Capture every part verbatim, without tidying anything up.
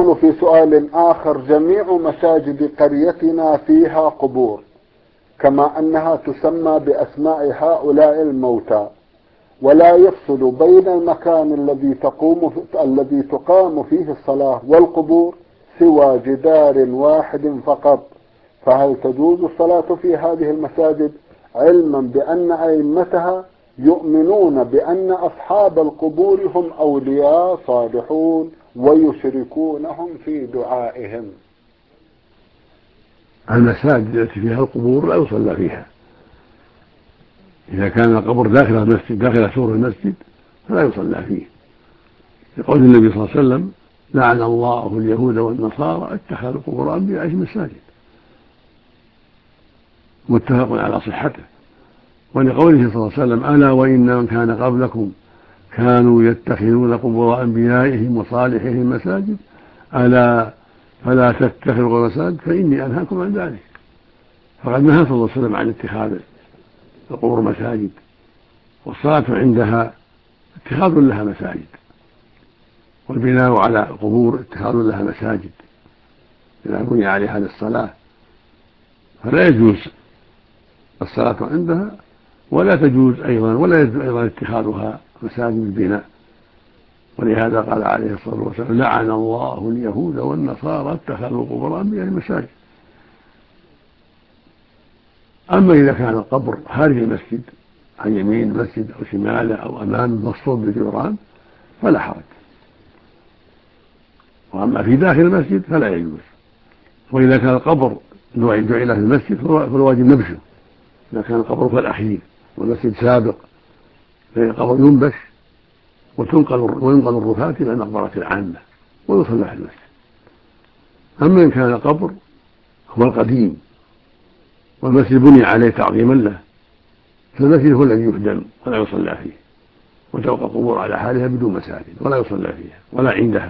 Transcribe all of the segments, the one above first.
تقول في سؤال آخر: جميع مساجد قريتنا فيها قبور، كما أنها تسمى بأسماء هؤلاء الموتى، ولا يفصل بين المكان الذي تقوم في الذي تقام فيه الصلاة والقبور سوى جدار واحد فقط، فهل تجوز الصلاة في هذه المساجد، علما بأن أئمتها يؤمنون بأن أصحاب القبور هم أولياء صالحون ويشركونهم في دعائهم؟ المساجد التي فيها القبور لا يصلى فيها. إذا كان القبر داخل المسجد داخل سور المسجد فلا يصلى فيه، لقول النبي صلى الله عليه وسلم: لعن الله اليهود والنصارى اتخذوا قبور أنبيائهم مساجد، متفق على صحته. ولقوله صلى الله عليه وسلم: ألا وإن من كان قبلكم كانوا يتخذون قبور أنبيائهم وصالحهم مساجد، ألا فلا تتخذوا مساجد فإني أنهاكم عن ذلك. فقد نهى صلى الله عليه وسلم عن اتخاذ القبور مساجد، والصلاة عندها اتخاذ لها مساجد، والبناء على القبور اتخاذ لها مساجد إذا بني عليها للصلاة، فلا يجوز الصلاة عندها، ولا تجوز أيضا ولا يجوز أيضا اتخاذها مساجد البناء. ولهذا قال عليه الصلاة والسلام: لعن الله اليهود والنصارى اتخذوا قبور أنبيائهم مساجد. أما إذا كان القبر خارج المسجد عن يمين المسجد أو شماله أو أمامه مصطوب بالجدران فلا حرج، وأما في داخل المسجد فلا يجوز. وإذا كان القبر جعل في المسجد فالواجب نبشه، إذا كان القبر في الأخير والمسجد سابق فإن القبر ينبش وتنقل وينقل الرفات إلى المقبرة العامة ويصلى في المسجد. أما إن كان القبر هو القديم والمسجد بني عليه تعظيما له فالمسجد هو الذي يهدم ولا يصلى فيه، وتبقى القبور على حالها بدون مساجد ولا يصلى فيها ولا عندها،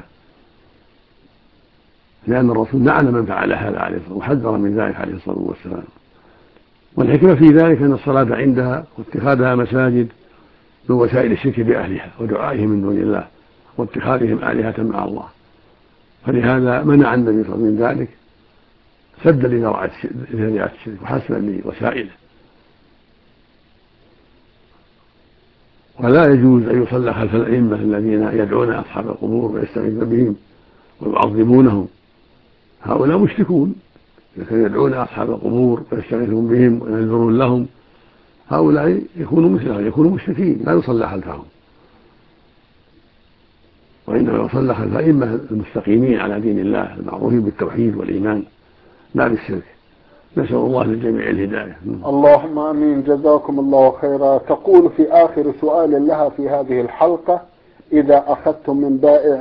لأن الرسول لعن من فعل هذا عليه الصلاة والسلام وحذر من ذلك عليه الصلاة والسلام. والحكمة في ذلك أن الصلاة عندها واتخاذها مساجد من وسائل الشرك بأهلها ودعائهم من دون الله واتخاذهم آلهة مع الله، فلهذا منع النبي صلى الله عليه وسلم من ذلك سدا لذريعة الشرك وحسنا لوسائله. ولا يجوز أن يصلى خلف الأئمة الذين يدعون أصحاب القبور ويستغيثون بهم ويعظمونهم، هؤلاء مشركون، لكن يدعون أصحاب القبور ويستغيثون بهم وينذرون لهم، هؤلاء يكونوا مثلهم، يكونوا مشركين، لا يصلى خلفهم، وإنما يصلى خلف الأئمة المستقيمين على دين الله المعروفين بالتوحيد والإيمان لا بالشرك. نسأل الله للجميع الهداية. اللهم آمين. جزاكم الله خيرا. تقول في آخر سؤال لها في هذه الحلقة: إذا أخذتم من بائع